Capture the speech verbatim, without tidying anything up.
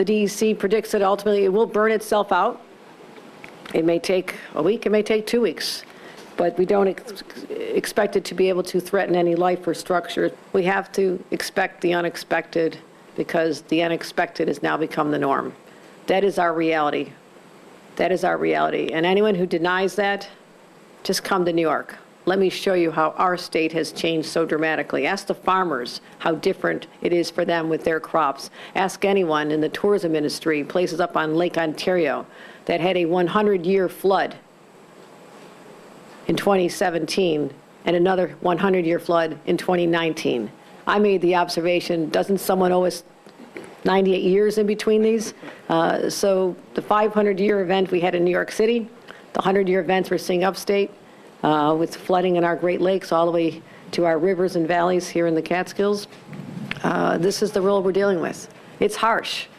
The D E C predicts that ultimately it will burn itself out. It may take a week, it may take two weeks, but we don't ex expect it to be able to threaten any life or structure. We have to expect the unexpected because the unexpected has now become the norm. That is our reality. That is our reality. And anyone who denies that, just come to New York. Let me show you how our state has changed so dramatically. Ask the farmers how different it is for them with their crops. Ask anyone in the tourism industry, places up on Lake Ontario that had a hundred year flood in twenty seventeen and another hundred year flood in twenty nineteen. I made the observation, doesn't someone owe us ninety-eight years in between these? Uh, so the five hundred year event we had in New York City, the hundred year events we're seeing upstate, uh, with flooding in our Great Lakes all the way to our rivers and valleys here in the Catskills. Uh, this is the role we're dealing with. It's harsh.